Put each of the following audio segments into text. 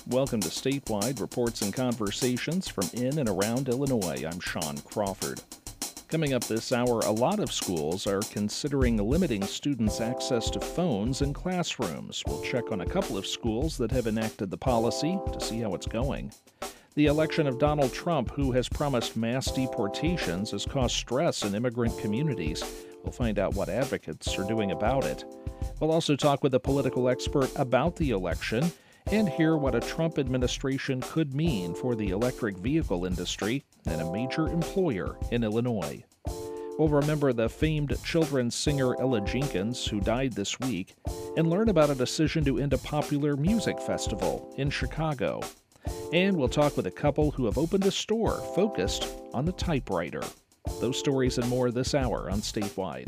Welcome to Statewide Reports and Conversations from in and around Illinois. I'm Sean Crawford. Coming up this hour, a lot of schools are considering limiting students' access to phones in classrooms. We'll check on a couple of schools that have enacted the policy to see how it's going. The election of Donald Trump, who has promised mass deportations, has caused stress in immigrant communities. We'll find out what advocates are doing about it. We'll also talk with a political expert about the election and hear what a Trump administration could mean for the electric vehicle industry and a major employer in Illinois. We'll remember the famed children's singer Ella Jenkins, who died this week, and learn about a decision to end a popular music festival in Chicago. And we'll talk with a couple who have opened a store focused on the typewriter. Those stories and more this hour on Statewide.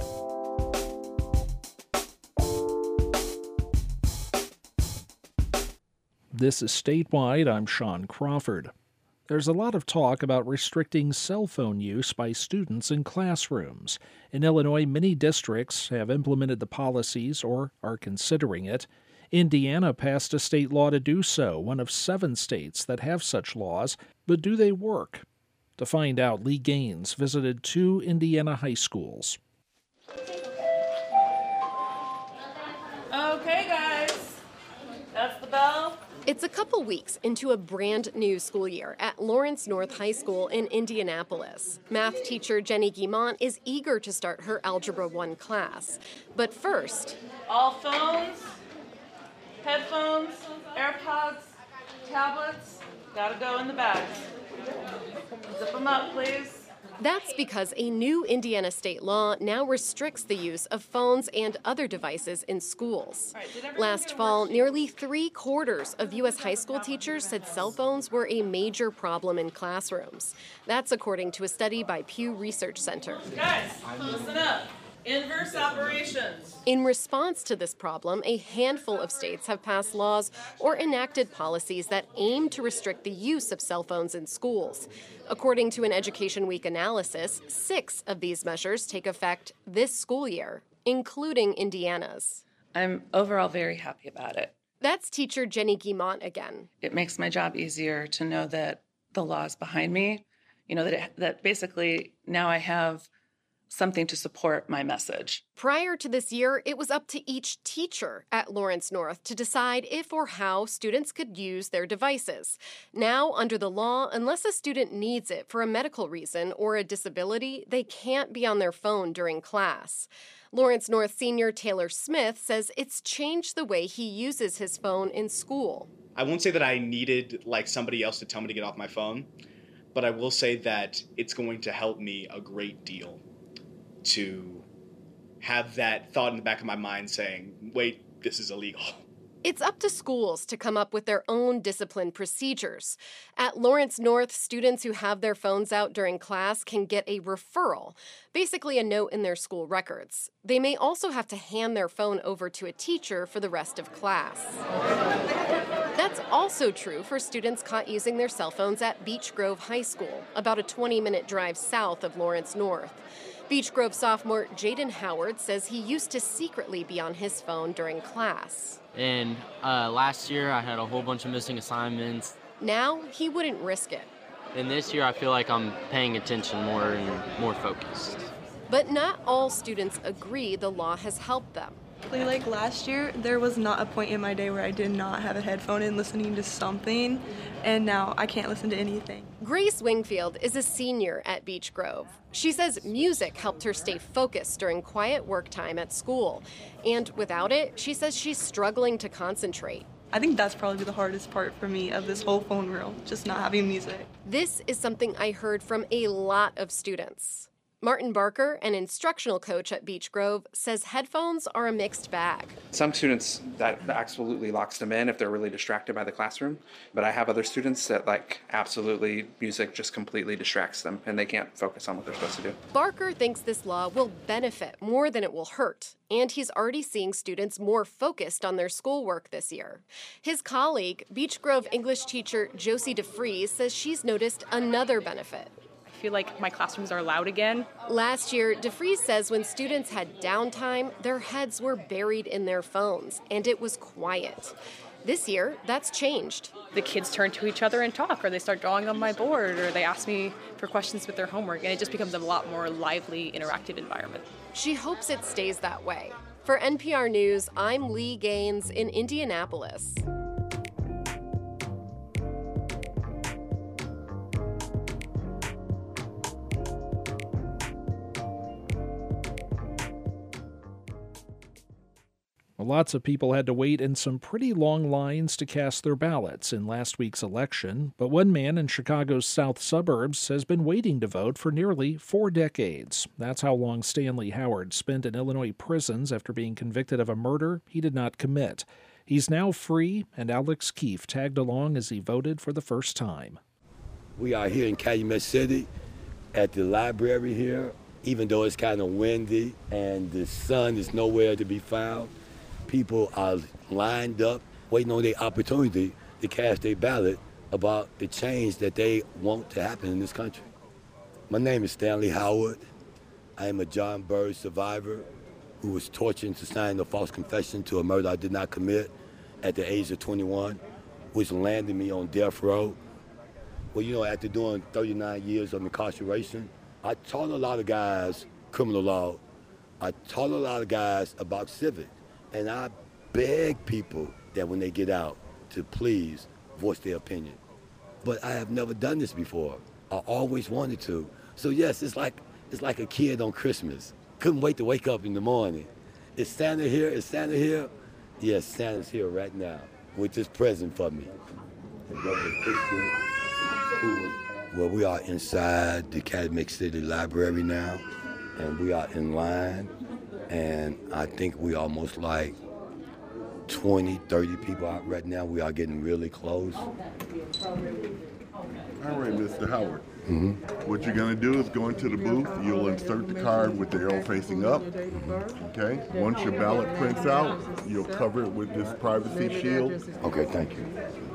This is Statewide. I'm Sean Crawford. There's a lot of talk about restricting cell phone use by students in classrooms. In Illinois, many districts have implemented the policies or are considering it. Indiana passed a state law to do so, one of 7 states that have such laws. But do they work? To find out, Lee Gaines visited 2 Indiana high schools. Okay, guys. That's the bell. It's a couple weeks into a brand new school year at Lawrence North High School in Indianapolis. Math teacher Jenny Guimont is eager to start her Algebra 1 class. But first, All phones, headphones, AirPods, tablets, gotta go in the bags. Zip them up, please. that's because a new Indiana state law now restricts the use of phones and other devices in schools. Last fall, nearly 3/4 of U.S. high school teachers said cell phones were a major problem in classrooms. That's according to a study by Pew Research Center. Guys, listen up. Inverse operations. In response to this problem, a handful of states have passed laws or enacted policies that aim to restrict the use of cell phones in schools. According to an Education Week analysis, 6 of these measures take effect this school year, including Indiana's. I'm overall very happy about it. That's teacher Jenny Guimont again. It makes my job easier to know that the law is behind me, that basically now I have something to support my message. Prior to this year, it was up to each teacher at Lawrence North to decide if or how students could use their devices. Now, under the law, unless a student needs it for a medical reason or a disability, they can't be on their phone during class. Lawrence North senior Taylor Smith says it's changed the way he uses his phone in school. I won't say that I needed somebody else to tell me to get off my phone, but I will say that it's going to help me a great deal to have that thought in the back of my mind saying, wait, this is illegal. It's up to schools to come up with their own discipline procedures. At Lawrence North, students who have their phones out during class can get a referral, basically a note in their school records. They may also have to hand their phone over to a teacher for the rest of class. That's also true for students caught using their cell phones at Beech Grove High School, about a 20-minute drive south of Lawrence North. Beech Grove sophomore Jaden Howard says he used to secretly be on his phone during class. And last year I had a whole bunch of missing assignments. Now he wouldn't risk it. And this year I feel like I'm paying attention more and more focused. But not all students agree the law has helped them. Like last year, there was not a point in my day where I did not have a headphone in listening to something, and now I can't listen to anything. Grace Wingfield is a senior at Beech Grove. She says music helped her stay focused during quiet work time at school, and without it, she says she's struggling to concentrate. I think that's probably the hardest part for me of this whole phone world, just not having music. This is something I heard from a lot of students. Martin Barker, an instructional coach at Beech Grove, says headphones are a mixed bag. Some students, that absolutely locks them in if they're really distracted by the classroom. But I have other students that absolutely music just completely distracts them and they can't focus on what they're supposed to do. Barker thinks this law will benefit more than it will hurt, and he's already seeing students more focused on their schoolwork this year. His colleague, Beech Grove English teacher Josie DeFries, says she's noticed another benefit. I feel like my classrooms are loud again. Last year, DeFries says when students had downtime, their heads were buried in their phones, and it was quiet. This year, that's changed. The kids turn to each other and talk, or they start drawing on my board, or they ask me for questions with their homework, and it just becomes a lot more lively, interactive environment. She hopes it stays that way. For NPR News, I'm Lee Gaines in Indianapolis. Lots of people had to wait in some pretty long lines to cast their ballots in last week's election, but one man in Chicago's south suburbs has been waiting to vote for nearly 4 decades. That's how long Stanley Howard spent in Illinois prisons after being convicted of a murder he did not commit. He's now free, and Alex Keefe tagged along as he voted for the first time. We are here in Calumet City at the library here, even though it's kind of windy and the sun is nowhere to be found. People are lined up, waiting on their opportunity to cast their ballot about the change that they want to happen in this country. My name is Stanley Howard. I am a John Bird survivor who was tortured into signing a false confession to a murder I did not commit at the age of 21, which landed me on death row. Well, after doing 39 years of incarceration, I taught a lot of guys criminal law. I taught a lot of guys about civics. And I beg people that when they get out to please voice their opinion. But I have never done this before. I always wanted to. So yes, it's like a kid on Christmas. Couldn't wait to wake up in the morning. Is Santa here? Is Santa here? Yes, Santa's here right now with this present for me. Well, we are inside the Calumet City Library now, and we are in line. And I think we almost like 20, 30 people out right now. We are getting really close. All right, Mr. Howard. Mm-hmm. What you're going to do is go into the booth. You'll insert the card with the arrow facing up. Okay? Once your ballot prints out, you'll cover it with this privacy shield. Okay, thank you.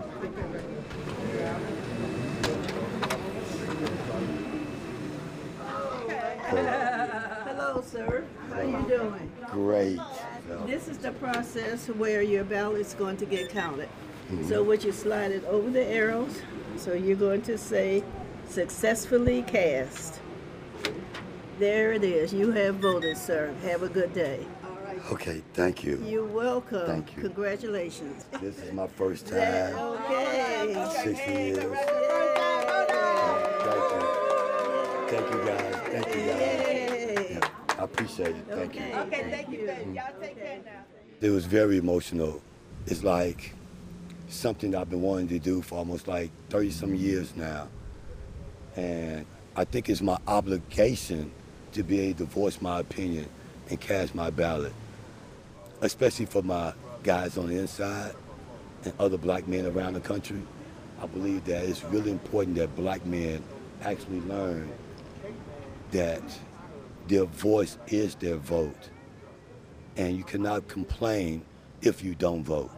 Hello, sir. How you doing? Great. This is the process where your ballot's going to get counted. Mm-hmm. So what you slide it over the arrows. So you're going to say, successfully cast. There it is. You have voted, sir. Have a good day. Okay, thank you. You're welcome. Thank you. Congratulations. This is my first time. Okay. 60 years. Thank you, guys. Thank you, guys. Yeah, I appreciate it. Thank you. Okay, thank you, baby. Y'all take care now. It was very emotional. It's like something I've been wanting to do for almost like 30-some years now. And I think it's my obligation to be able to voice my opinion and cast my ballot, especially for my guys on the inside and other black men around the country. I believe that it's really important that black men actually learn that their voice is their vote, and you cannot complain if you don't vote.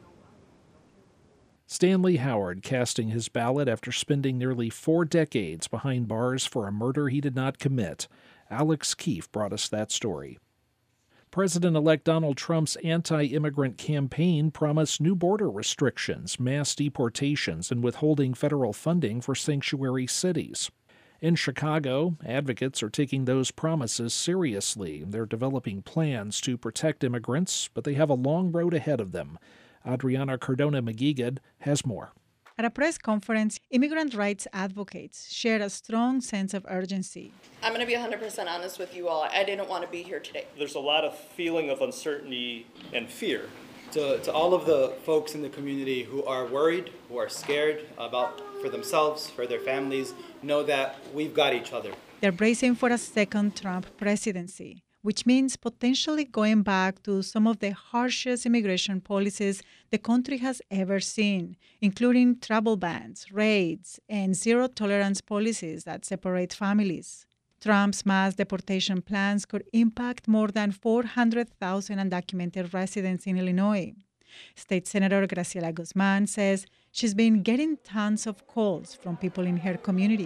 Stanley Howard casting his ballot after spending nearly 4 decades behind bars for a murder he did not commit. Alex Keefe brought us that story. President-elect Donald Trump's anti-immigrant campaign promised new border restrictions, mass deportations, and withholding federal funding for sanctuary cities. In Chicago, advocates are taking those promises seriously. They're developing plans to protect immigrants, but they have a long road ahead of them. Adriana Cardona-McGeegad has more. At a press conference, immigrant rights advocates shared a strong sense of urgency. I'm going to be 100% honest with you all. I didn't want to be here today. There's a lot of feeling of uncertainty and fear. To all of the folks in the community who are worried, who are scared for themselves, for their families, know that we've got each other. They're bracing for a second Trump presidency, which means potentially going back to some of the harshest immigration policies the country has ever seen, including travel bans, raids, and zero-tolerance policies that separate families. Trump's mass deportation plans could impact more than 400,000 undocumented residents in Illinois. State Senator Graciela Guzman says she's been getting tons of calls from people in her community.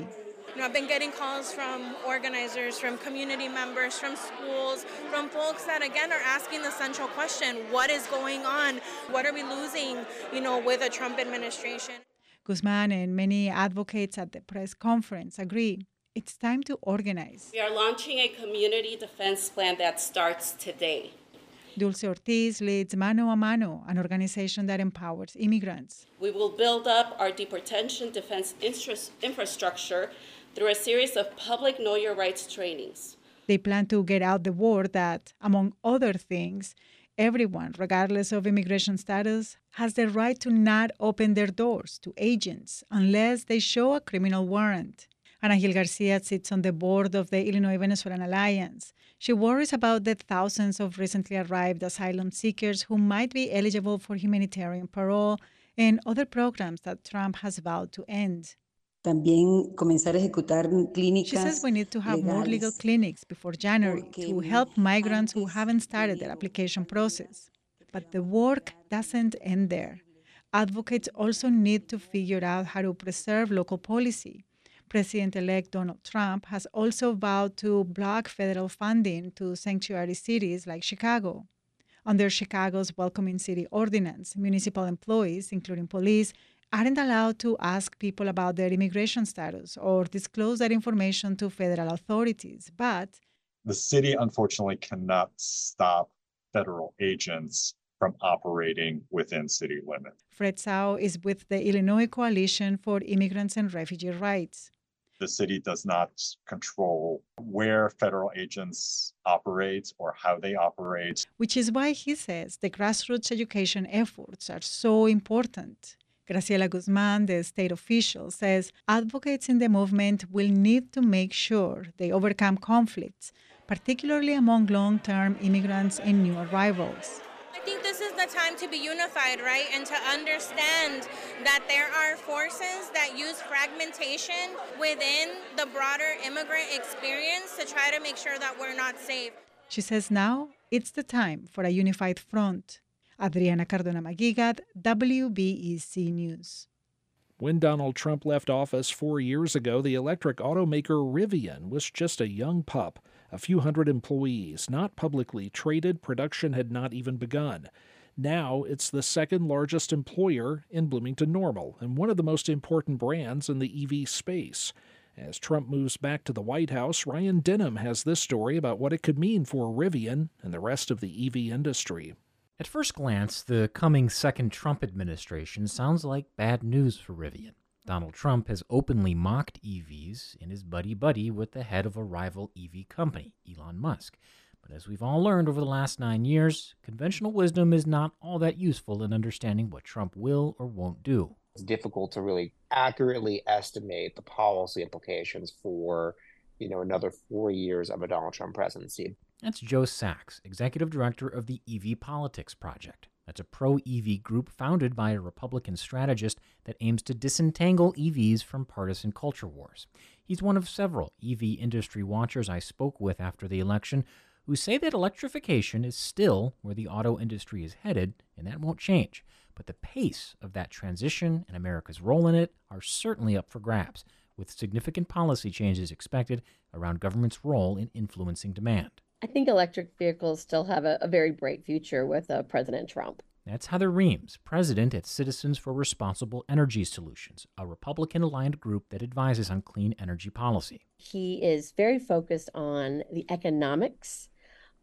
I've been getting calls from organizers, from community members, from schools, from folks that, again, are asking the central question, what is going on? What are we losing, with a Trump administration? Guzman and many advocates at the press conference agree it's time to organize. We are launching a community defense plan that starts today. Dulce Ortiz leads Mano a Mano, an organization that empowers immigrants. We will build up our deportation defense infrastructure through a series of public Know Your Rights trainings. They plan to get out the word that, among other things, everyone, regardless of immigration status, has the right to not open their doors to agents unless they show a criminal warrant. Ana Gil Garcia sits on the board of the Illinois Venezuelan Alliance. She worries about the thousands of recently arrived asylum seekers who might be eligible for humanitarian parole and other programs that Trump has vowed to end. También comenzar a ejecutar clínicas. She says we need to have more legal clinics before January to help migrants who haven't started their application process. But the work doesn't end there. Advocates also need to figure out how to preserve local policy. President-elect Donald Trump has also vowed to block federal funding to sanctuary cities like Chicago. Under Chicago's Welcoming City Ordinance, municipal employees, including police, aren't allowed to ask people about their immigration status or disclose that information to federal authorities. But the city, unfortunately, cannot stop federal agents from operating within city limits. Fred Tsao is with the Illinois Coalition for Immigrants and Refugee Rights. The city does not control where federal agents operate or how they operate. Which is why he says the grassroots education efforts are so important. Graciela Guzman, the state official, says advocates in the movement will need to make sure they overcome conflicts, particularly among long-term immigrants and new arrivals. I think this is the time to be unified, right? And to understand that there are forces that use fragmentation within the broader immigrant experience to try to make sure that we're not safe. She says now it's the time for a unified front. Adriana Cardona Maguigad, WBEZ News. When Donald Trump left office 4 years ago, the electric automaker Rivian was just a young pup. A few hundred employees, not publicly traded, production had not even begun. Now it's the second largest employer in Bloomington Normal and one of the most important brands in the EV space. As Trump moves back to the White House, Ryan Denham has this story about what it could mean for Rivian and the rest of the EV industry. At first glance, the coming second Trump administration sounds like bad news for Rivian. Donald Trump has openly mocked EVs and is buddy-buddy with the head of a rival EV company, Elon Musk. But as we've all learned over the last 9 years, conventional wisdom is not all that useful in understanding what Trump will or won't do. It's difficult to really accurately estimate the policy implications for, another 4 years of a Donald Trump presidency. That's Joe Sachs, executive director of the EV Politics Project. That's a pro-EV group founded by a Republican strategist that aims to disentangle EVs from partisan culture wars. He's one of several EV industry watchers I spoke with after the election who say that electrification is still where the auto industry is headed, and that won't change. But the pace of that transition and America's role in it are certainly up for grabs, with significant policy changes expected around government's role in influencing demand. I think electric vehicles still have a very bright future with President Trump. That's Heather Reams, president at Citizens for Responsible Energy Solutions, a Republican-aligned group that advises on clean energy policy. He is very focused on the economics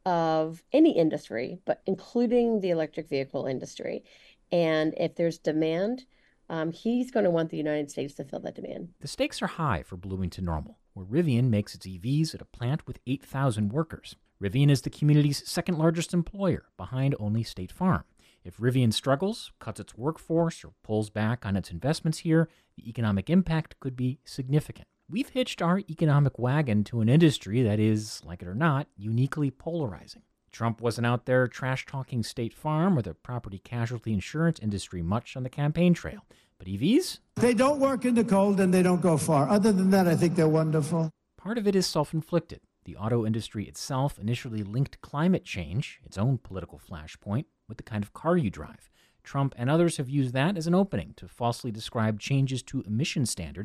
of any industry, but including the electric vehicle industry. And if there's demand, he's going to want the United States to fill that demand. The stakes are high for Bloomington Normal, where Rivian makes its EVs at a plant with 8,000 workers. Rivian is the community's second largest employer, behind only State Farm. If Rivian struggles, cuts its workforce, or pulls back on its investments here, the economic impact could be significant. We've hitched our economic wagon to an industry that is, like it or not, uniquely polarizing. Trump wasn't out there trash-talking State Farm or the property casualty insurance industry much on the campaign trail. But EVs? They don't work in the cold and they don't go far. Other than that, I think they're wonderful. Part of it is self-inflicted. The auto industry itself initially linked climate change, its own political flashpoint, with the kind of car you drive. Trump and others have used that as an opening to falsely describe changes to emission standards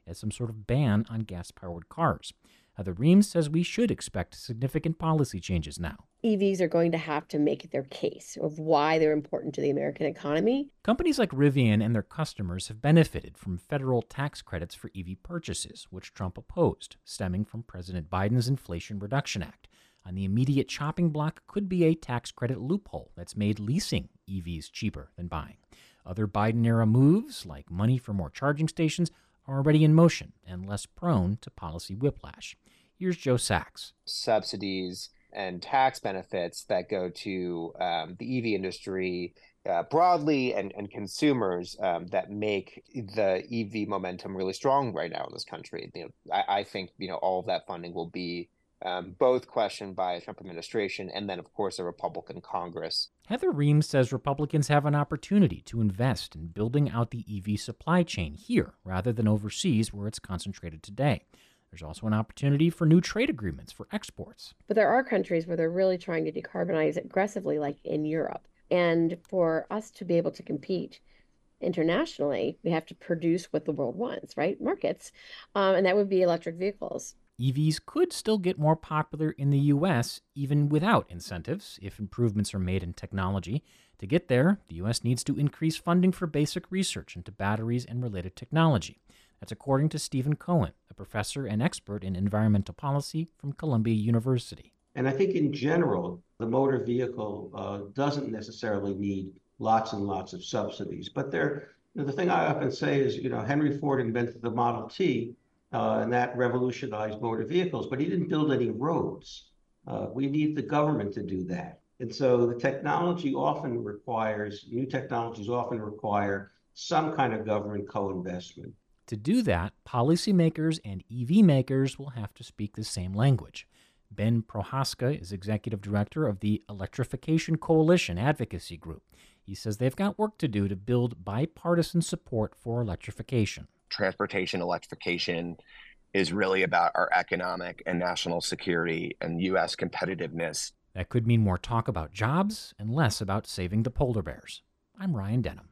as some sort of ban on gas-powered cars. Heather Reams says we should expect significant policy changes now. EVs are going to have to make their case of why they're important to the American economy. Companies like Rivian and their customers have benefited from federal tax credits for EV purchases, which Trump opposed, stemming from President Biden's Inflation Reduction Act. On the immediate chopping block could be a tax credit loophole that's made leasing EVs cheaper than buying. Other Biden-era moves, like money for more charging stations, are already in motion and less prone to policy whiplash. Here's Joe Sachs. Subsidies and tax benefits that go to the EV industry broadly and consumers that make the EV momentum really strong right now in this country. I think all of that funding will be both questioned by the Trump administration and then, of course, a Republican Congress. Heather Reams says Republicans have an opportunity to invest in building out the EV supply chain here rather than overseas where it's concentrated today. There's also an opportunity for new trade agreements for exports. But there are countries where they're really trying to decarbonize aggressively, like in Europe. And for us to be able to compete internationally, we have to produce what the world wants, right? Markets. And that would be electric vehicles. EVs could still get more popular in the U.S. even without incentives if improvements are made in technology. To get there, the U.S. needs to increase funding for basic research into batteries and related technology. That's according to Stephen Cohen, a professor and expert in environmental policy from Columbia University. And I think in general, the motor vehicle doesn't necessarily need lots and lots of subsidies. But the thing I often say is, Henry Ford invented the Model T, and that revolutionized motor vehicles, but he didn't build any roads. We need the government to do that. And so new technologies often require some kind of government co-investment. To do that, policymakers and EV makers will have to speak the same language. Ben Prohaska is executive director of the Electrification Coalition Advocacy Group. He says they've got work to do to build bipartisan support for electrification. Transportation electrification is really about our economic and national security and U.S. competitiveness. That could mean more talk about jobs and less about saving the polar bears. I'm Ryan Denham.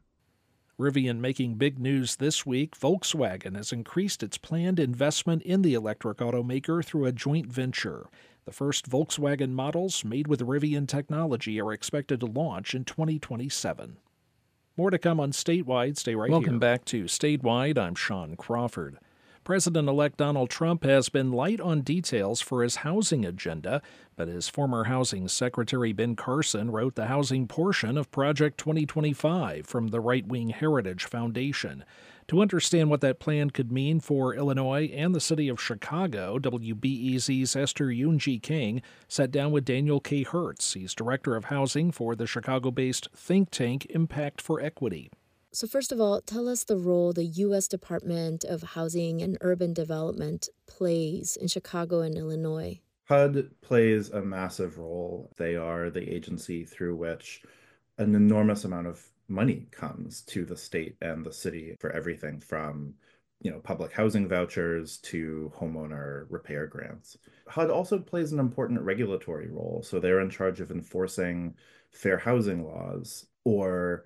Rivian making big news this week. Volkswagen has increased its planned investment in the electric automaker through a joint venture. The first Volkswagen models made with Rivian technology are expected to launch in 2027. More to come on Statewide. Stay right here. Welcome back to Statewide. I'm Sean Crawford. President-elect Donald Trump has been light on details for his housing agenda, but his former Housing Secretary Ben Carson wrote the housing portion of Project 2025 from the right-wing Heritage Foundation. To understand what that plan could mean for Illinois and the city of Chicago, WBEZ's Esther Yoonji King sat down with Daniel K. Hertz. He's director of housing for the Chicago-based think tank Impact for Equity. So first of all, tell us the role the U.S. Department of Housing and Urban Development plays in Chicago and Illinois. HUD plays a massive role. They are the agency through which an enormous amount of money comes to the state and the city for everything from, public housing vouchers to homeowner repair grants. HUD also plays an important regulatory role. So they're in charge of enforcing fair housing laws or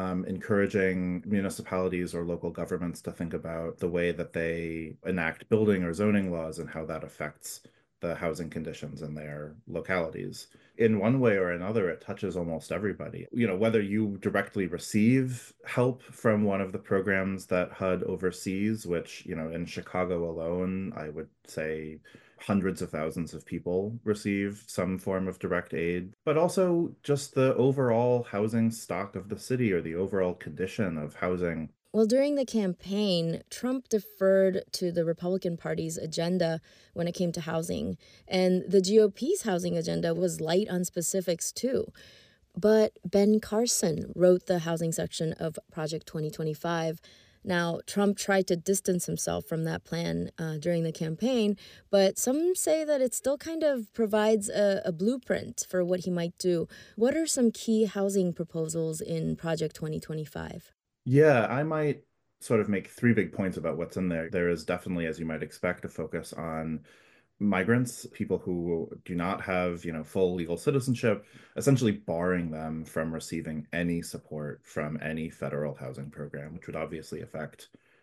encouraging municipalities or local governments to think about the way that they enact building or zoning laws and how that affects the housing conditions in their localities. In one way or another, it touches almost everybody. Whether you directly receive help from one of the programs that HUD oversees, which, in Chicago alone, I would say hundreds of thousands of people receive some form of direct aid, but also just the overall housing stock of the city or the overall condition of housing. Well, during the campaign, Trump deferred to the Republican Party's agenda when it came to housing, and the GOP's housing agenda was light on specifics too. But Ben Carson wrote the housing section of Project 2025. Now, Trump tried to distance himself from that plan during the campaign, but some say that it still kind of provides a blueprint for what he might do. What are some key housing proposals in Project 2025? Yeah, I might sort of make three big points about what's in there. There is definitely, as you might expect, a focus on migrants, people who do not have, full legal citizenship, essentially barring them from receiving any support from any federal housing program, which would obviously affect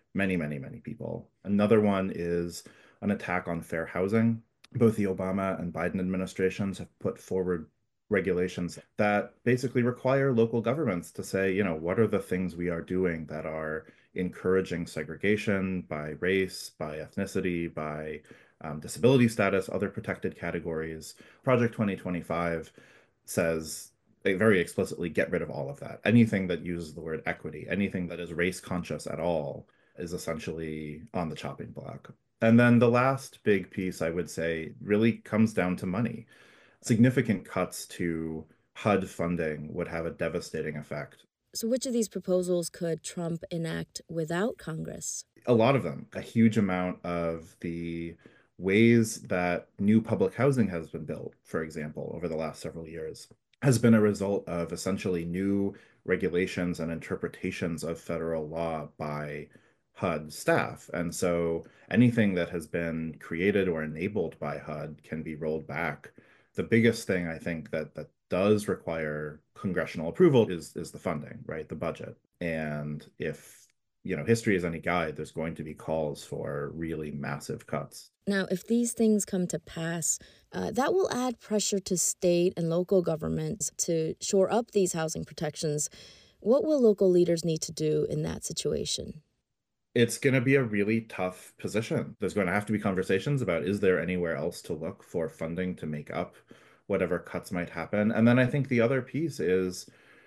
many, many, many people. Another one is an attack on fair housing. Both the Obama and Biden administrations have put forward regulations that basically require local governments to say, what are the things we are doing that are encouraging segregation by race, by ethnicity, by disability status, other protected categories. Project 2025 says they very explicitly get rid of all of that. Anything that uses the word equity, anything that is race conscious at all, is essentially on the chopping block. And then the last big piece, I would say, really comes down to money. Significant cuts to HUD funding would have a devastating effect. So which of these proposals could Trump enact without Congress? A lot of them. A huge amount of the ways that new public housing has been built, for example, over the last several years, has been a result of essentially new regulations and interpretations of federal law by HUD staff. And so anything that has been created or enabled by HUD can be rolled back. The biggest thing I think that does require congressional approval is the funding, right? The budget. And if, history is any guide, there's going to be calls for really massive cuts. Now, if these things come to pass, that will add pressure to state and local governments to shore up these housing protections. What will local leaders need to do in that situation? It's going to be a really tough position. There's going to have to be conversations about, is there anywhere else to look for funding to make up whatever cuts might happen? And then I think the other piece is,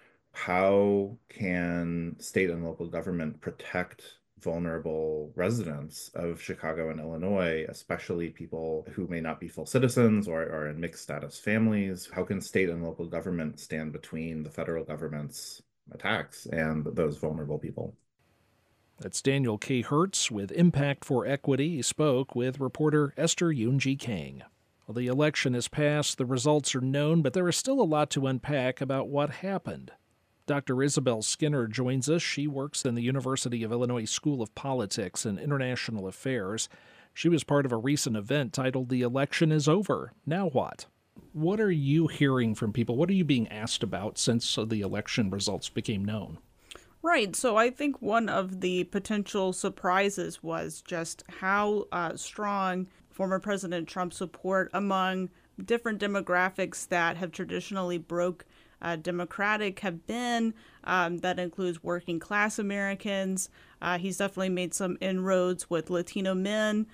how can state and local government protect vulnerable residents of Chicago and Illinois, especially people who may not be full citizens or are in mixed status families? How can state and local government stand between the federal government's attacks and those vulnerable people? That's Daniel K. Hertz with Impact for Equity. He spoke with reporter Esther Yoonji Kang. Well, the election is passed, the results are known, but there is still a lot to unpack about what happened. Dr. Isabel Skinner joins us. She works in the University of Illinois School of Politics and International Affairs. She was part of a recent event titled "The Election is Over. Now What?" What are you hearing from people? What are you being asked about since the election results became known? Right. So I think one of the potential surprises was just how strong former President Trump's support among different demographics that have traditionally broke Democratic have been. That includes working class Americans. He's definitely made some inroads with Latino men,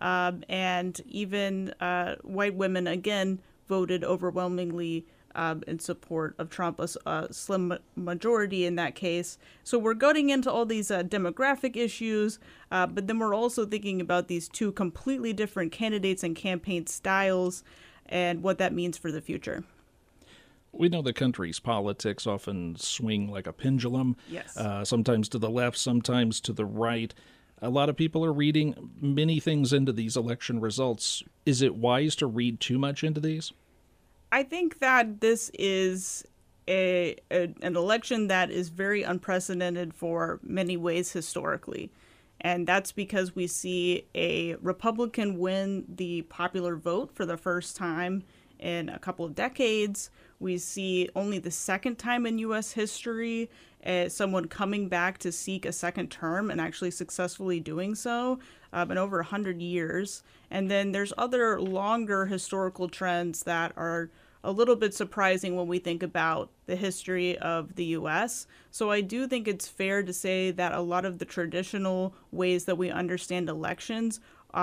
and even white women, again, voted overwhelmingly in support of Trump, a slim majority in that case. So we're going into all these demographic issues, but then we're also thinking about these two completely different candidates and campaign styles and what that means for the future. We know the country's politics often swing like a pendulum, yes. Sometimes to the left, sometimes to the right. A lot of people are reading many things into these election results. Is it wise to read too much into these? I think that this is an election that is very unprecedented for many ways historically. And that's because we see a Republican win the popular vote for the first time in a couple of decades. We see only the second time in U.S. history someone coming back to seek a second term and actually successfully doing so in over 100 years. And then there's other longer historical trends that are a little bit surprising when we think about the history of the U.S. So I do think it's fair to say that a lot of the traditional ways that we understand elections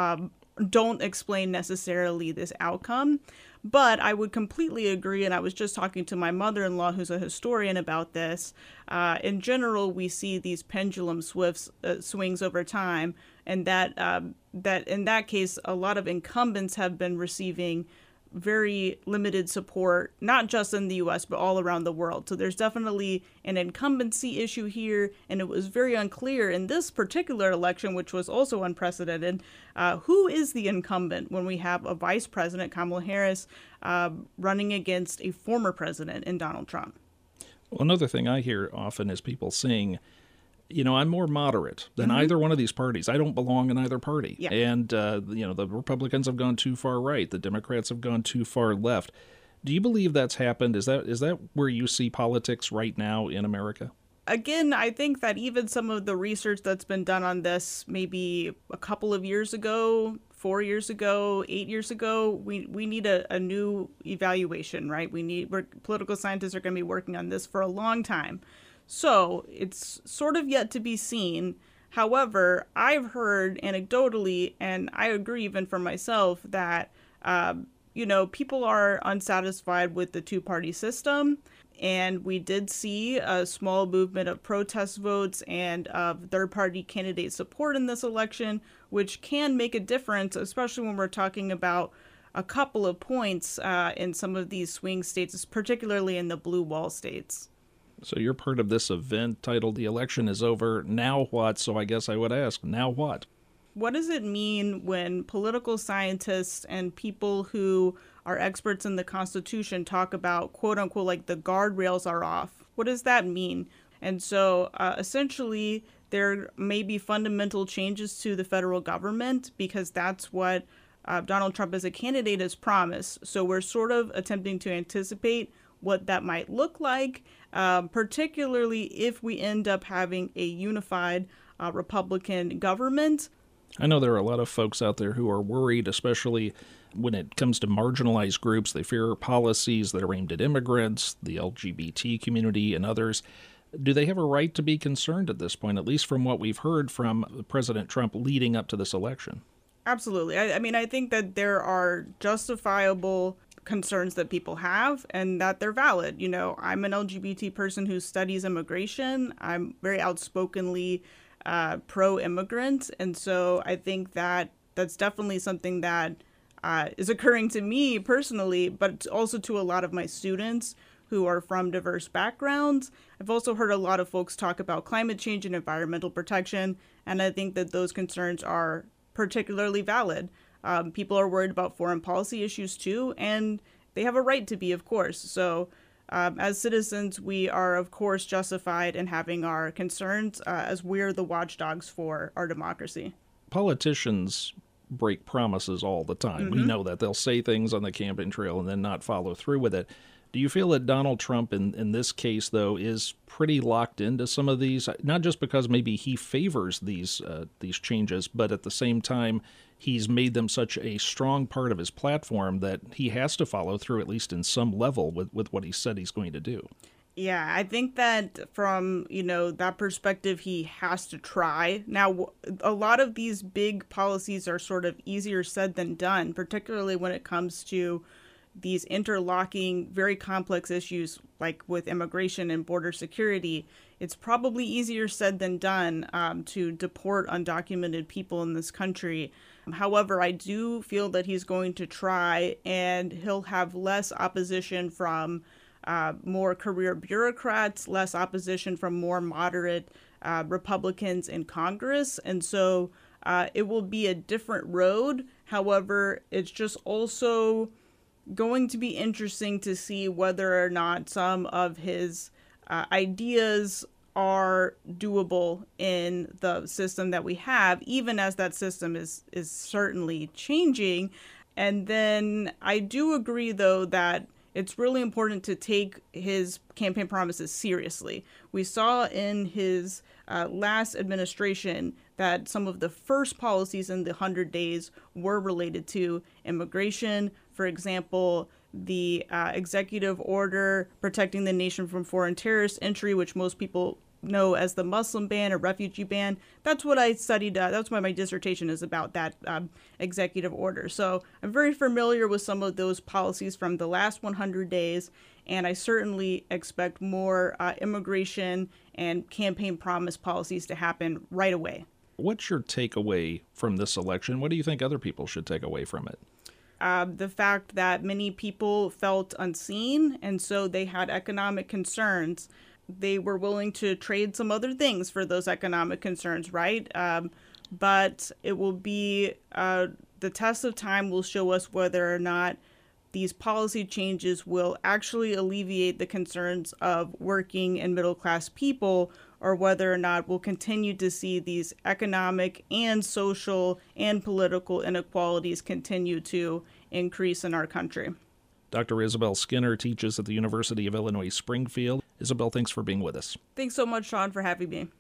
don't explain necessarily this outcome. But I would completely agree, and I was just talking to my mother-in-law, who's a historian, about this. In general, we see these pendulum swings over time, and that in that case, a lot of incumbents have been receiving very limited support, not just in the U.S., but all around the world. So there's definitely an incumbency issue here, and it was very unclear in this particular election, which was also unprecedented, who is the incumbent when we have a vice president, Kamala Harris, running against a former president in Donald Trump. Well, another thing I hear often is people saying, I'm more moderate than either one of these parties. I don't belong in either party. Yeah. And, the Republicans have gone too far right. The Democrats have gone too far left. Do you believe that's happened? Is that where you see politics right now in America? again, I think that even some of the research that's been done on this maybe a couple of years ago, 4 years ago, 8 years ago, we need a new evaluation, right? Political scientists are going to be working on this for a long time. So it's sort of yet to be seen. However, I've heard anecdotally, and I agree even for myself, that, people are unsatisfied with the two-party system. And we did see a small movement of protest votes and of third-party candidate support in this election, which can make a difference, especially when we're talking about a couple of points in some of these swing states, particularly in the blue wall states. So you're part of this event titled "The Election is Over, Now What?" So I guess I would ask, now what? What does it mean when political scientists and people who are experts in the Constitution talk about, quote unquote, like the guardrails are off? What does that mean? And so essentially, there may be fundamental changes to the federal government because that's what Donald Trump as a candidate has promised. So we're sort of attempting to anticipate what that might look like, particularly if we end up having a unified Republican government. I know there are a lot of folks out there who are worried, especially when it comes to marginalized groups. They fear policies that are aimed at immigrants, the LGBT community, and others. Do they have a right to be concerned at this point, at least from what we've heard from President Trump leading up to this election? Absolutely. I mean, I think that there are justifiable concerns that people have and that they're valid. You know, I'm an LGBT person who studies immigration. I'm very outspokenly pro-immigrant. And so I think that that's definitely something that is occurring to me personally, but also to a lot of my students who are from diverse backgrounds. I've also heard a lot of folks talk about climate change and environmental protection, and I think that those concerns are particularly valid. People are worried about foreign policy issues too, and they have a right to be, of course. So as citizens, we are, of course, justified in having our concerns as we're the watchdogs for our democracy. Politicians break promises all the time. Mm-hmm. We know that. They'll say things on the campaign trail and then not follow through with it. Do you feel that Donald Trump in this case, though, is pretty locked into some of these, not just because maybe he favors these changes, but at the same time, he's made them such a strong part of his platform that he has to follow through, at least in some level, with what he said he's going to do? Yeah, I think that from, that perspective, he has to try. Now, a lot of these big policies are sort of easier said than done, particularly when it comes to these interlocking, very complex issues like with immigration and border security. It's probably easier said than done to deport undocumented people in this country. However, I do feel that he's going to try, and he'll have less opposition from more career bureaucrats, less opposition from more moderate Republicans in Congress. And so it will be a different road. However, it's just also going to be interesting to see whether or not some of his ideas are doable in the system that we have, even as that system is certainly changing. And then I do agree, though, that it's really important to take his campaign promises seriously. We saw in his last administration that some of the first policies in the 100 days were related to immigration. For example, the executive order protecting the nation from foreign terrorist entry, which most people know as the Muslim ban or refugee ban. That's what I studied. That's why my dissertation is about, that executive order. So I'm very familiar with some of those policies from the last 100 days, and I certainly expect more immigration and campaign promise policies to happen right away. What's your takeaway from this election? What do you think other people should take away from it? The fact that many people felt unseen, and so they had economic concerns. They were willing to trade some other things for those economic concerns, right? But it will be, the test of time will show us whether or not these policy changes will actually alleviate the concerns of working and middle-class people, or whether or not we'll continue to see these economic and social and political inequalities continue to increase in our country. Dr. Isabel Skinner teaches at the University of Illinois Springfield. Isabel, thanks for being with us. Thanks so much, Sean, for having me.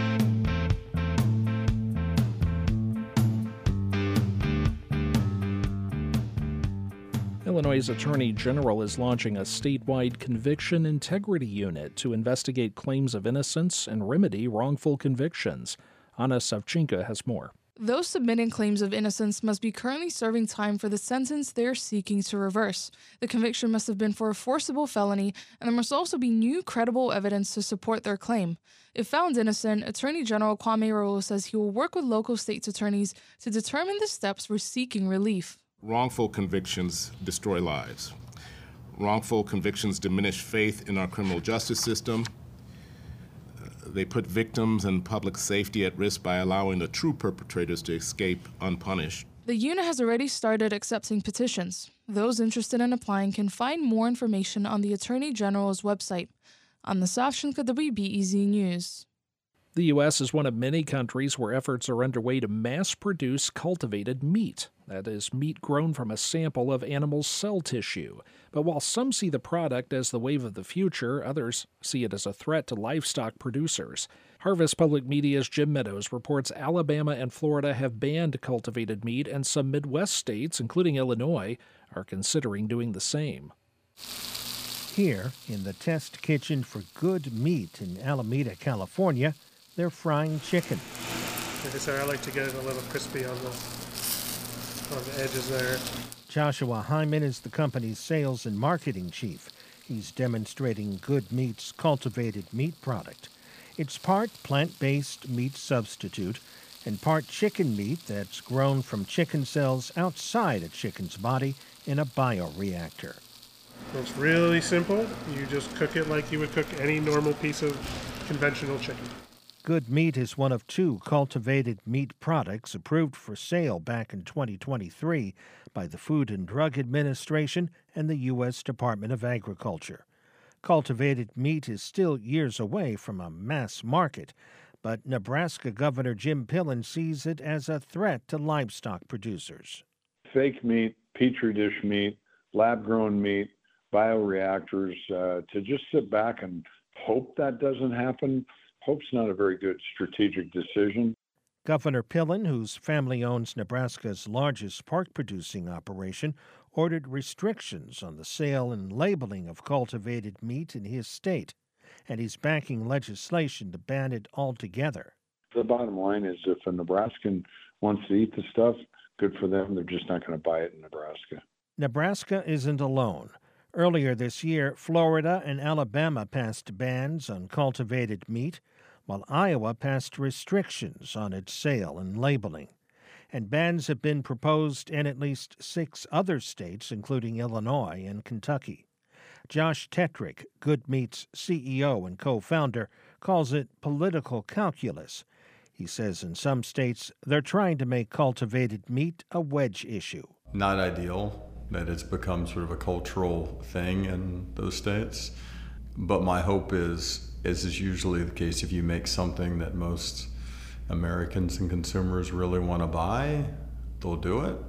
Illinois' Attorney General is launching a statewide conviction integrity unit to investigate claims of innocence and remedy wrongful convictions. Anna Savchenko has more. Those submitting claims of innocence must be currently serving time for the sentence they're seeking to reverse. The conviction must have been for a forcible felony, and there must also be new credible evidence to support their claim. If found innocent, Attorney General Kwame Raoul says he will work with local states' attorneys to determine the steps for seeking relief. Wrongful convictions destroy lives. Wrongful convictions diminish faith in our criminal justice system. They put victims and public safety at risk by allowing the true perpetrators to escape unpunished. The unit has already started accepting petitions. Those interested in applying can find more information on the Attorney General's website. Anna Savchenko, WBEZ News. The U.S. is one of many countries where efforts are underway to mass-produce cultivated meat. That is, meat grown from a sample of animal cell tissue. But while some see the product as the wave of the future, others see it as a threat to livestock producers. Harvest Public Media's Jim Meadows reports Alabama and Florida have banned cultivated meat, and some Midwest states, including Illinois, are considering doing the same. Here, in the test kitchen for Good Meat in Alameda, California, they're frying chicken. Like I said, I like to get it a little crispy on the edges there. Joshua Hyman is the company's sales and marketing chief. He's demonstrating Good Meat's cultivated meat product. It's part plant-based meat substitute and part chicken meat that's grown from chicken cells outside a chicken's body in a bioreactor. It's really simple. You just cook it like you would cook any normal piece of conventional chicken. Good Meat is one of 2 cultivated meat products approved for sale back in 2023 by the Food and Drug Administration and the U.S. Department of Agriculture. Cultivated meat is still years away from a mass market, but Nebraska Governor Jim Pillen sees it as a threat to livestock producers. Fake meat, petri dish meat, lab-grown meat, bioreactors, to just sit back and hope that doesn't happen, hope's not a very good strategic decision. Governor Pillen, whose family owns Nebraska's largest pork-producing operation, ordered restrictions on the sale and labeling of cultivated meat in his state, and he's backing legislation to ban it altogether. The bottom line is if a Nebraskan wants to eat the stuff, good for them. They're just not going to buy it in Nebraska. Nebraska isn't alone. Earlier this year, Florida and Alabama passed bans on cultivated meat, while Iowa passed restrictions on its sale and labeling. And bans have been proposed in at least 6 other states, including Illinois and Kentucky. Josh Tetrick, Good Meat's CEO and co-founder, calls it political calculus. He says in some states they're trying to make cultivated meat a wedge issue. Not ideal that it's become sort of a cultural thing in those states. But my hope is, as is usually the case, if you make something that most Americans and consumers really want to buy, they'll do it,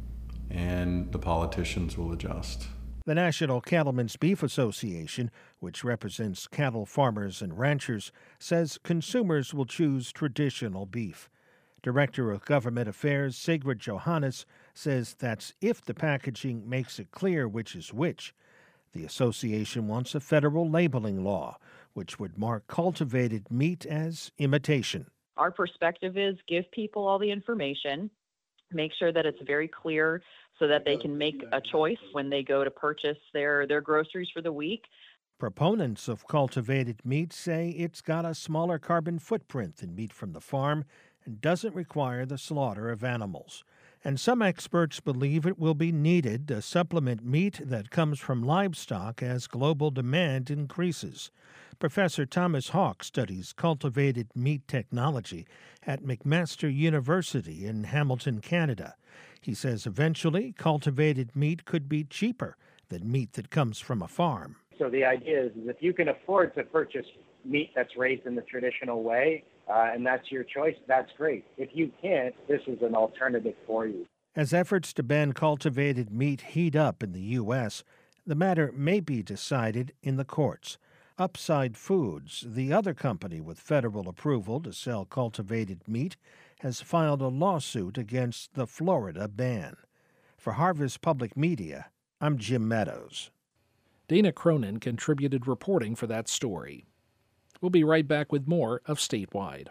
and the politicians will adjust. The National Cattlemen's Beef Association, which represents cattle farmers and ranchers, says consumers will choose traditional beef. Director of Government Affairs Sigrid Johannes says that's if the packaging makes it clear which is which. The association wants a federal labeling law, which would mark cultivated meat as imitation. Our perspective is give people all the information, make sure that it's very clear so that they can make a choice when they go to purchase their groceries for the week. Proponents of cultivated meat say it's got a smaller carbon footprint than meat from the farm and doesn't require the slaughter of animals. And some experts believe it will be needed to supplement meat that comes from livestock as global demand increases. Professor Thomas Hawk studies cultivated meat technology at McMaster University in Hamilton, Canada. He says eventually cultivated meat could be cheaper than meat that comes from a farm. So the idea is if you can afford to purchase meat that's raised in the traditional way, and that's your choice, that's great. If you can't, this is an alternative for you. As efforts to ban cultivated meat heat up in the U.S., The matter may be decided in the courts. Upside Foods, the other company with federal approval to sell cultivated meat, has filed a lawsuit against the Florida ban. For Harvest Public Media, I'm Jim Meadows. Dana Cronin contributed reporting for that story. We'll be right back with more of Statewide.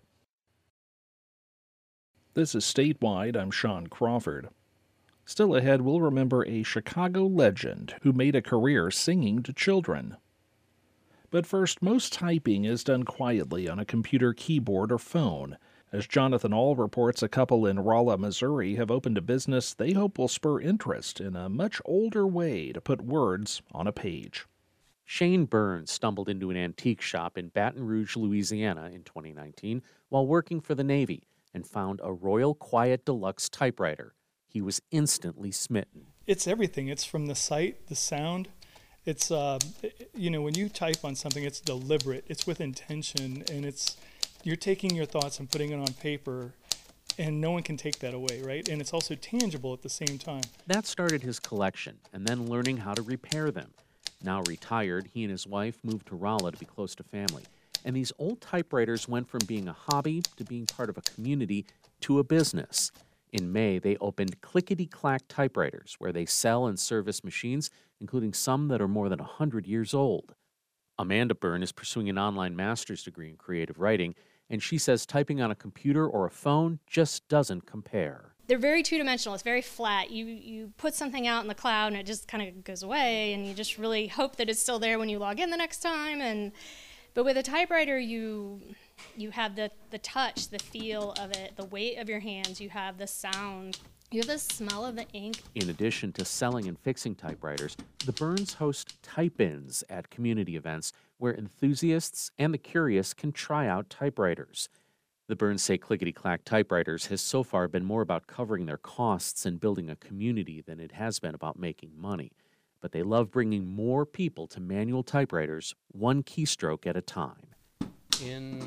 This is Statewide. I'm Sean Crawford. Still ahead, we'll remember a Chicago legend who made a career singing to children. But first, most typing is done quietly on a computer keyboard or phone. As Jonathan Ahl reports, a couple in Rolla, Missouri have opened a business they hope will spur interest in a much older way to put words on a page. Shane Burns stumbled into an antique shop in Baton Rouge, Louisiana in 2019 while working for the Navy and found a Royal Quiet Deluxe typewriter. He was instantly smitten. It's everything. It's from the sight, the sound. It's, when you type on something, it's deliberate. It's with intention, and you're taking your thoughts and putting it on paper, and no one can take that away, right? And it's also tangible at the same time. That started his collection, and then learning how to repair them. Now retired, he and his wife moved to Rolla to be close to family. And these old typewriters went from being a hobby to being part of a community to a business. In May, they opened Clickety Clack Typewriters, where they sell and service machines, including some that are more than 100 years old. Amanda Byrne is pursuing an online master's degree in creative writing, and she says typing on a computer or a phone just doesn't compare. They're very two-dimensional. It's very flat. You put something out in the cloud and it just kind of goes away, and you just really hope that it's still there when you log in the next time. But with a typewriter, you have the touch, the feel of it, the weight of your hands. You have the sound. You have the smell of the ink. In addition to selling and fixing typewriters, the Burns host type-ins at community events where enthusiasts and the curious can try out typewriters. The Burns say Clickety Clack Typewriters has so far been more about covering their costs and building a community than it has been about making money. But they love bringing more people to manual typewriters, one keystroke at a time. In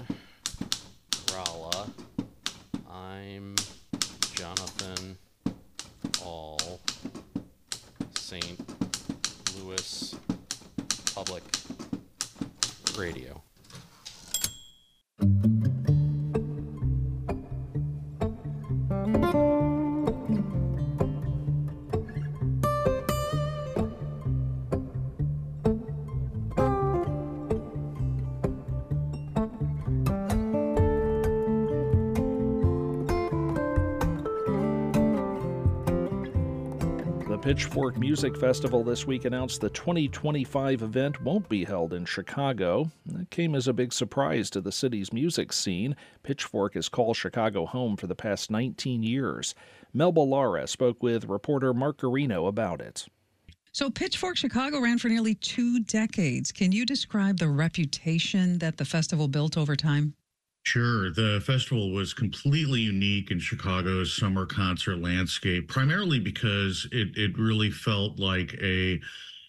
Rolla, I'm Jonathan Ahl, St. Louis Public Radio. The Pitchfork Music Festival this week announced the 2025 event won't be held in Chicago. It came as a big surprise to the city's music scene. Pitchfork has called Chicago home for the past 19 years. Melba Lara spoke with reporter Mark Garino about it. So Pitchfork Chicago ran for nearly 2 decades. Can you describe the reputation that the festival built over time? Sure. The festival was completely unique in Chicago's summer concert landscape, primarily because it really felt like a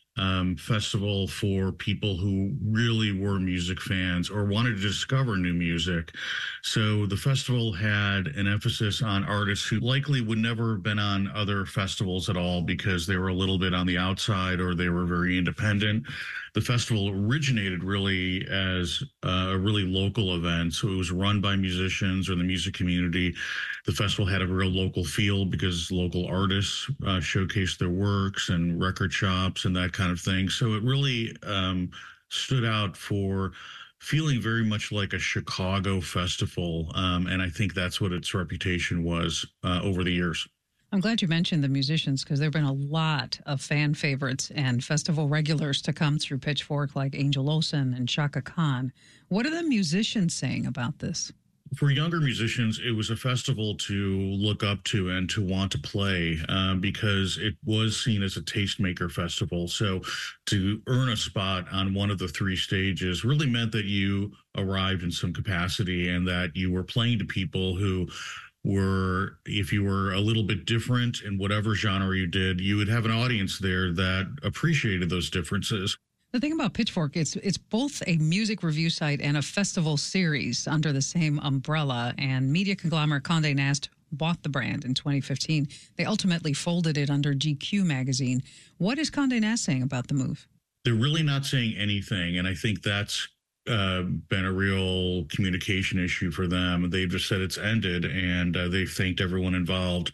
festival for people who really were music fans or wanted to discover new music. So the festival had an emphasis on artists who likely would never have been on other festivals at all because they were a little bit on the outside or they were very independent. The festival originated really as a really local event. So it was run by musicians or the music community. The festival had a real local feel because local artists showcased their works and record shops and that kind of thing. So it really stood out for feeling very much like a Chicago festival. And I think that's what its reputation was over the years. I'm glad you mentioned the musicians because there have been a lot of fan favorites and festival regulars to come through Pitchfork like Angel Olsen and Chaka Khan. What are the musicians saying about this? For younger musicians, it was a festival to look up to and to want to play because it was seen as a tastemaker festival. So to earn a spot on one of the 3 stages really meant that you arrived in some capacity and that you were playing to people who were, if you were a little bit different in whatever genre you did, you would have an audience there that appreciated those differences. The thing about Pitchfork, it's both a music review site and a festival series under the same umbrella. And media conglomerate Condé Nast bought the brand in 2015. They ultimately folded it under GQ magazine. What is Condé Nast saying about the move? They're really not saying anything, and I think that's been a real communication issue for them. They've just said it's ended, and they've thanked everyone involved.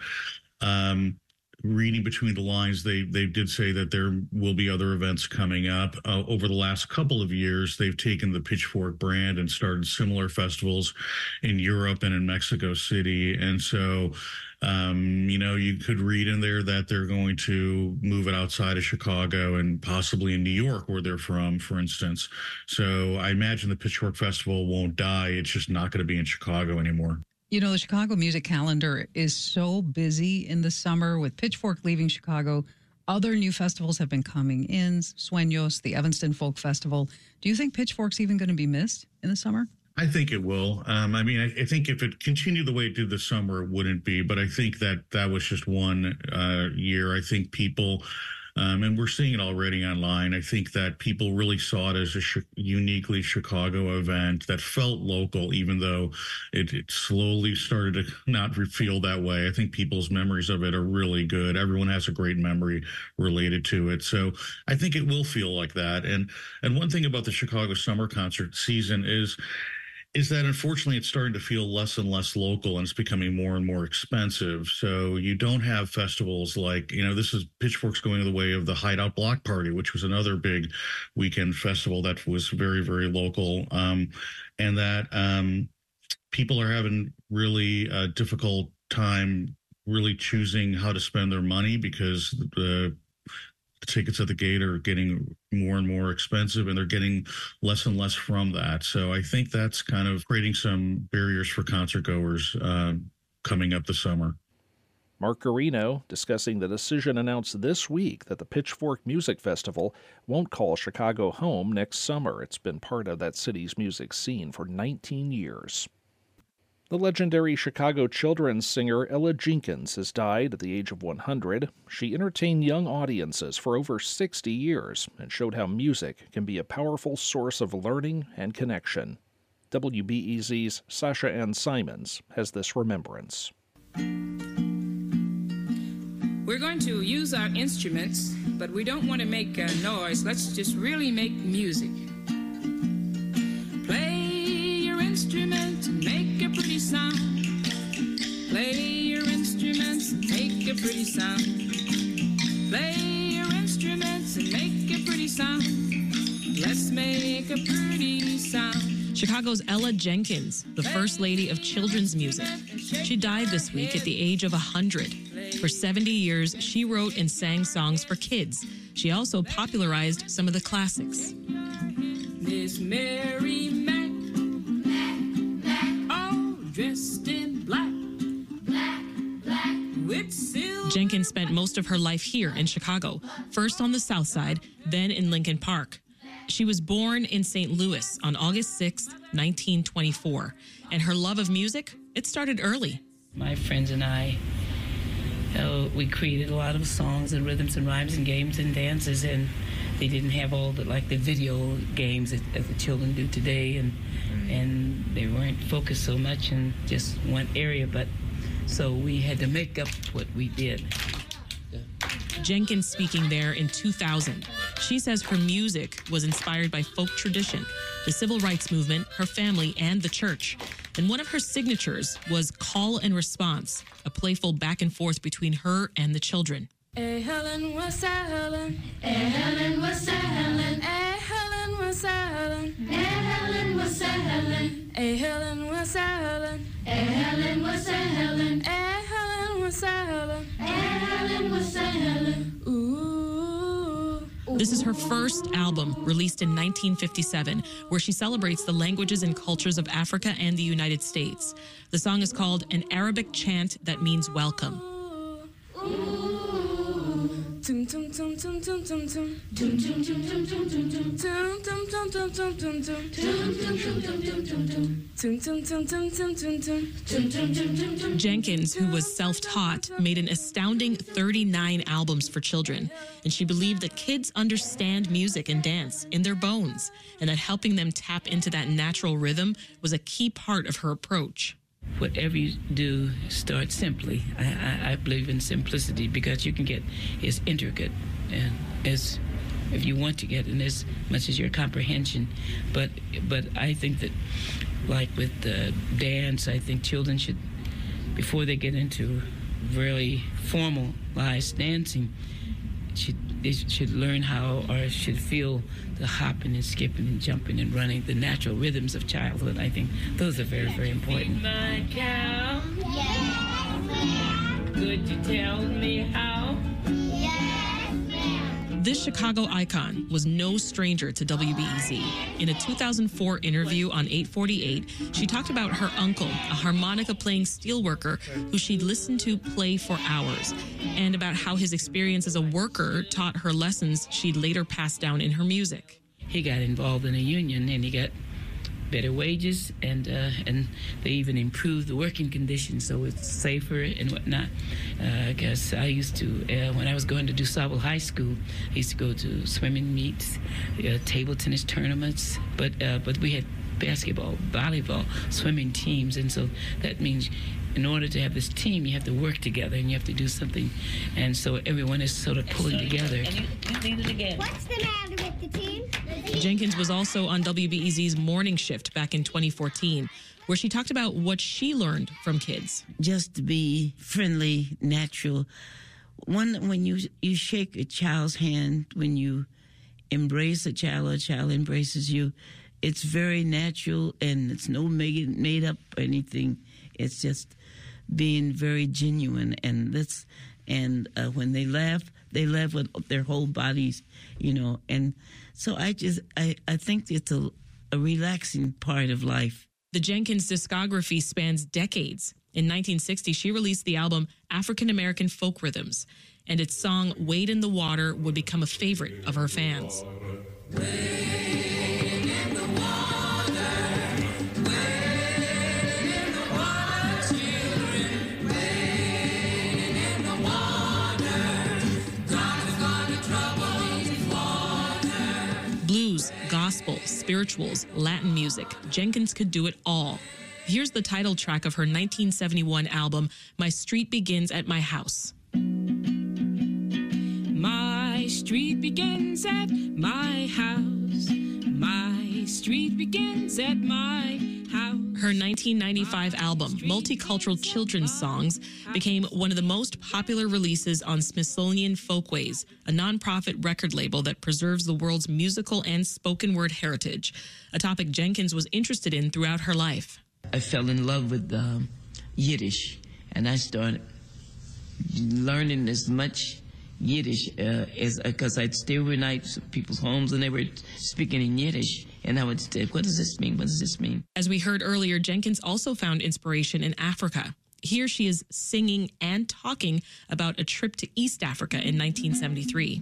Reading between the lines, they did say that there will be other events coming up. Over the last couple of years, they've taken the Pitchfork brand and started similar festivals in Europe and in Mexico City. And so, you could read in there that they're going to move it outside of Chicago and possibly in New York, where they're from, for instance. So I imagine the Pitchfork Festival won't die. It's just not going to be in Chicago anymore. You know, the Chicago music calendar is so busy in the summer with Pitchfork leaving Chicago. Other new festivals have been coming in, Sueños, the Evanston Folk Festival. Do you think Pitchfork's even going to be missed in the summer? I think it will. I think if it continued the way it did this summer, it wouldn't be. But I think that was just one year. I think people, and we're seeing it already online, I think that people really saw it as a uniquely Chicago event that felt local, even though it slowly started to not feel that way. I think people's memories of it are really good. Everyone has a great memory related to it. So I think it will feel like that. And one thing about the Chicago summer concert season is that unfortunately it's starting to feel less and less local, and it's becoming more and more expensive. So you don't have festivals like, this is Pitchfork's going the way of the Hideout Block Party, which was another big weekend festival that was very, very local. And that people are having really a difficult time really choosing how to spend their money because the tickets at the gate are getting more and more expensive, and they're getting less and less from that. So I think that's kind of creating some barriers for concert goers coming up this summer. Mark Garino discussing the decision announced this week that the Pitchfork Music Festival won't call Chicago home next summer. It's been part of that city's music scene for 19 years. The legendary Chicago children's singer Ella Jenkins has died at the age of 100. She entertained young audiences for over 60 years and showed how music can be a powerful source of learning and connection. WBEZ's Sasha Ann Simons has this remembrance. We're going to use our instruments, but we don't want to make noise. Let's just really make music. Play your instrument and make a pretty sound. Play your instruments and make a pretty sound. Play your instruments and make a pretty sound. Let's make a pretty sound. Chicago's Ella Jenkins, the first lady of children's music. She died this week at the age of 100. For 70 years, she wrote and sang songs for kids. She also popularized some of the classics. Miss Mary Mac, all dressed in black, with silver. Jenkins spent most of her life here in Chicago, first on the South Side, then in Lincoln Park. She was born in St. Louis on August 6, 1924, and her love of music, it started early. My friends and I, we created a lot of songs and rhythms and rhymes and games and dances, and they didn't have all the video games that the children do today, and they weren't focused so much in just one area, but so we had to make up what we did. Jenkins speaking there in 2000. She says her music was inspired by folk tradition, the civil rights movement, her family, and the church. And one of her signatures was Call and Response, a playful back and forth between her and the children. Hey Helen, what's that Helen? Hey Helen, what's that Helen? Hey Helen, what's that Helen? Hey Helen, what's that Helen? Hey Helen, what's that Helen? Hey Helen, what's that Helen? Hey Helen, what's that Helen? Hey Helen, what's that Helen? Ooh. This is her first album, released in 1957, where she celebrates the languages and cultures of Africa and the United States. The song is called An Arabic Chant That Means Welcome. Ooh, Jenkins, who was self-taught, made an astounding 39 albums for children, and she believed that kids understand music and dance in their bones, and that helping them tap into that natural rhythm was a key part of her approach. Whatever you do, start simply. I believe in simplicity because you can get as intricate and as if you want to get, and as much as your comprehension. But I think that, like with dance, I think children should, before they get into really formalized dancing, they should learn how, or should feel the hopping and skipping and jumping and running, the natural rhythms of childhood. I think those are very, very important. My cow? Yes, ma'am. Could you tell me how? Yes, ma'am. This Chicago icon was no stranger to WBEZ. In a 2004 interview on 848, she talked about her uncle, a harmonica-playing steelworker who she'd listened to play for hours, and about how his experience as a worker taught her lessons she'd later pass down in her music. He got involved in a union, and he got better wages, and they even improved the working conditions so it's safer and whatnot. Because I used to, when I was going to DuSable High School, I used to go to swimming meets, table tennis tournaments, but we had basketball, volleyball, swimming teams, and so that means in order to have this team, you have to work together and you have to do something, and so everyone is sort of pulling together. And you did it again. What's the matter with the team? Jenkins was also on WBEZ's Morning Shift back in 2014, where she talked about what she learned from kids. Just to be friendly, natural. When you shake a child's hand, when you embrace a child or a child embraces you, it's very natural, and it's no made up or anything. It's just being very genuine, and when they laugh with their whole bodies, and so I think it's a relaxing part of life. The Jenkins discography spans decades. In 1960, she released the album African American Folk Rhythms, and its song Wade in the Water would become a favorite of her fans. Blues, gospel, spirituals, Latin music, Jenkins could do it all. Here's the title track of her 1971 album, My Street Begins at My House. My street begins at my house. My street begins at my house. Her 1995 album, Multicultural Children's Songs, became one of the most popular releases on Smithsonian Folkways, a nonprofit record label that preserves the world's musical and spoken word heritage, a topic Jenkins was interested in throughout her life. I fell in love with Yiddish, and I started learning as much Yiddish because I'd stay overnight at people's homes and they were speaking in Yiddish, and I would say, what does this mean? What does this mean? As we heard earlier, Jenkins also found inspiration in Africa. Here she is singing and talking about a trip to East Africa in 1973.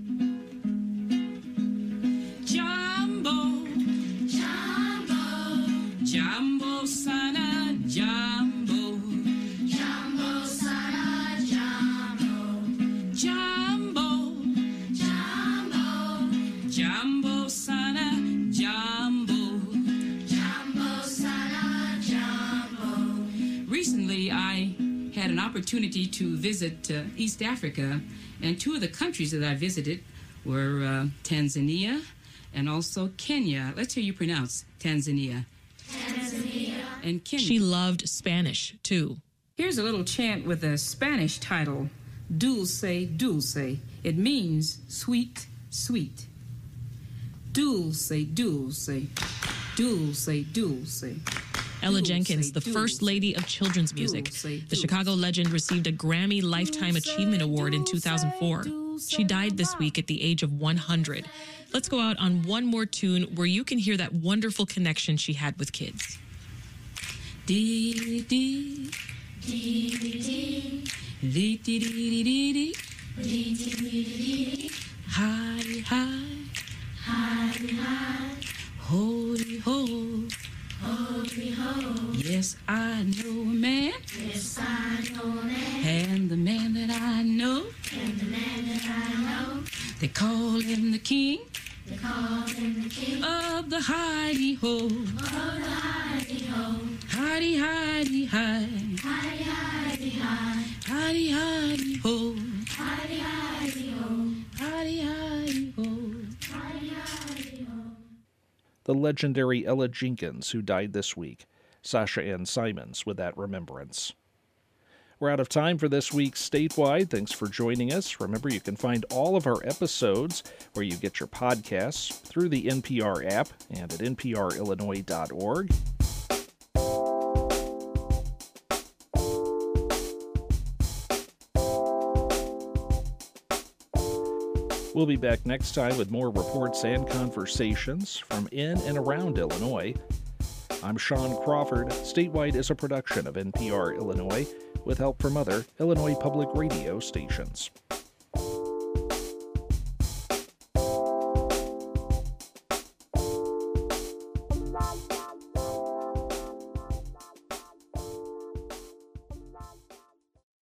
Jambo, jambo, jambo sana, jambo, jambo sana, jambo, jambo, jambo, jambo sana, jambo, jambo sana, jambo. Recently, I had an opportunity to visit East Africa, and two of the countries that I visited were Tanzania and also Kenya. Let's hear you pronounce Tanzania. Tanzania. And Kenya. She loved Spanish, too. Here's a little chant with a Spanish title, Dulce, Dulce. It means sweet, sweet. Dulce, Dulce, Dulce, Dulce. Ella Jenkins, the first lady of children's music. The Chicago legend received a Grammy Lifetime Achievement Award in 2004. She died this week at the age of 100. Let's go out on one more tune where you can hear that wonderful connection she had with kids. Dee dee dee dee dee dee dee dee dee Hi, hi. Hi, hi. Holy ho. Holy ho. Yes, I know a man. Yes, I know a man. And the man that I know. And the man that I know. They call him the king. They call him the king. Of the hidey ho. Of the hidey ho. Hidey, hidey, hi. Hidey, hidey, hi. Hidey, hidey ho. Hidey, hidey ho. Hidey, hidey ho. Hidey, hidey ho. The legendary Ella Jenkins, who died this week. Sasha Ann Simons with that remembrance. We're out of time for this week's Statewide. Thanks for joining us. Remember, you can find all of our episodes where you get your podcasts through the NPR app and at nprillinois.org. We'll be back next time with more reports and conversations from in and around Illinois. I'm Sean Crawford. Statewide is a production of NPR Illinois with help from other Illinois public radio stations.